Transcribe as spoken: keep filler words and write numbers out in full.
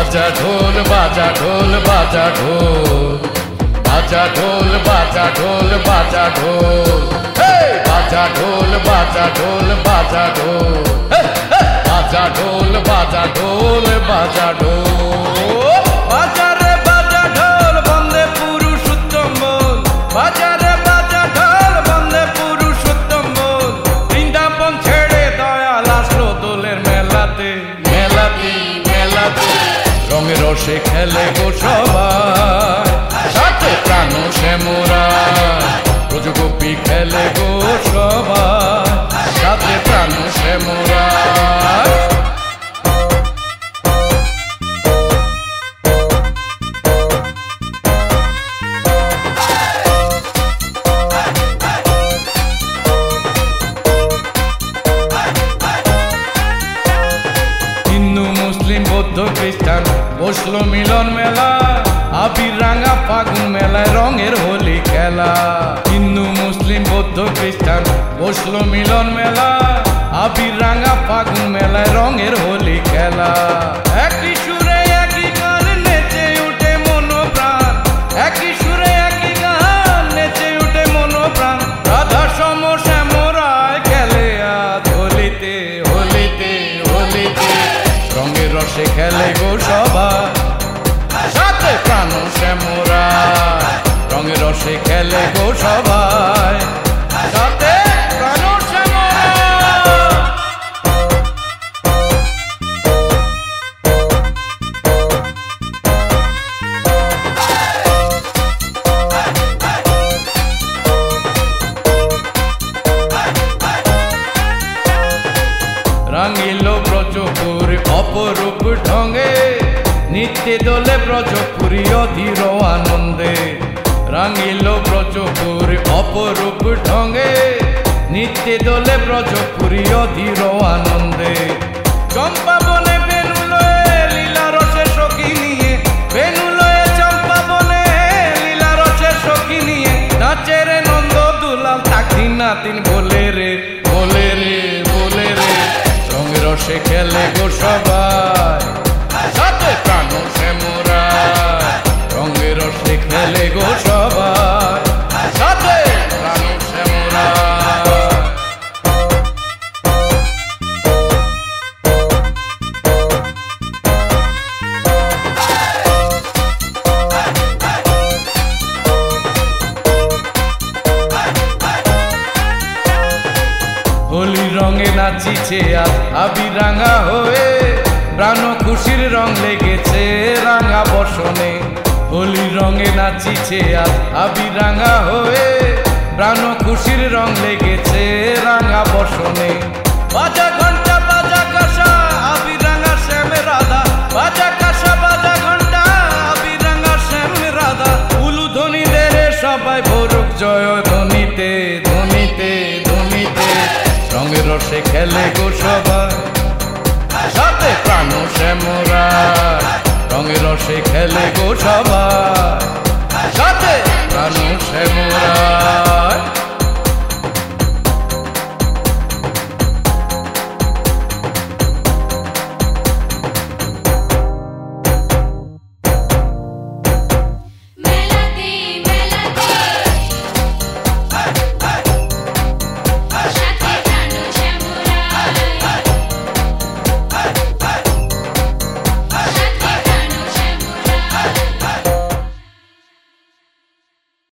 বাজা ঢোল বাজা ঢোল বাজা ঢোল বাজা ঢোল বাজা ঢোল বাজা ঢোল বাজা ঢোল বাজা ঢোল বাজা ঢোল বাজা ঢোল বাজা ঢোল বাজা ঢোল বাজারে বাজা ঢোল বন্দে পুরুষোত্তম বল বাজারে বাজা ঢোল বন্দে পুরুষোত্তম বল বৃন্দাবন ছেড়ে দয়াল আসলো দোলের মেলাতে মেলাতে মেলাতে রঙে রসে খেলে গো সবাই সাথে প্রাণ শ্যামরা ব্রজগোপী খেলে গো সবাই সাথে প্রাণ শ্যামরা হিন্দু মুসলিম বৌদ্ধ খ্রিস্টান বসলো মিলন মেলা আবির রাঙা ফাগুন মেলায় রঙের হোলি খেলা হিন্দু মুসলিম বৌদ্ধ খ্রিস্টান বসলো মিলন মেলা আবির রাঙা ফাগুন মেলায় রঙের হোলি খেলা একই সুরে একই গান নেচে উঠে মনোপ্রাণ একই সুরে একই গান নেচে উঠে মনোপ্রাণ রাধা সম শ্যামরায় খেলে আজ হোলিতে হোলিতে হোলিতে রঙের রসে খেলে গো সবাই সাথে প্রাণ শ্যামরা রঙের রসে খেলে গো সবাই সাথে প্রাণ শ্যামরা রাঙিল ব্রজপুর অপরূপ ঢঙ্গে নিত্যে দোলে ব্রজপুরী অধীর আনন্দে রাঙিল ব্রজপুর অপরূপ ঢঙ্গে নিত্যে দোলে ব্রজপুরী অধীর আনন্দে চম্পা বনে বেনু লয়ে লীলা রসে সখী নিয়ে বেনু লয়ে চম্পা বনে লীলা রসে সখী নিয়ে নাচে রে নন্দ দুলাল থাকি নাতিন বলে রে বলে রে বলে রে রঙে রসে খেলে গো সবাই সাথে প্রাণ শ্যামরা রঙে রসে খেলে গো সবাই সাথে প্রাণ শ্যামরা হোলি রঙে নাচিছে আজ আবির রাঙা হয়ে প্রাণ খুশির রং লেগেছে রাঙা বসনে হোলি রঙে নাচিছে আজ আবির রাঙা হয়ে প্রাণ খুশির রং লেগেছে রাঙা বসনে বাজা ঘন্টা বাজা কাঁসা আবির রাঙা শ্যাম রাধা বাজা কাঁসা বাজা ঘন্টা আবির রাঙা শ্যাম রাধা উলুধ্বনি দেরে সবাই ভরুক জয় ধ্বনিতে ধ্বনিতে ধ্বনিতে রঙের রসে খেলে গো সবাই সাথে প্রাণ শ্যামরা রঙের রসে খেলে গো সবাই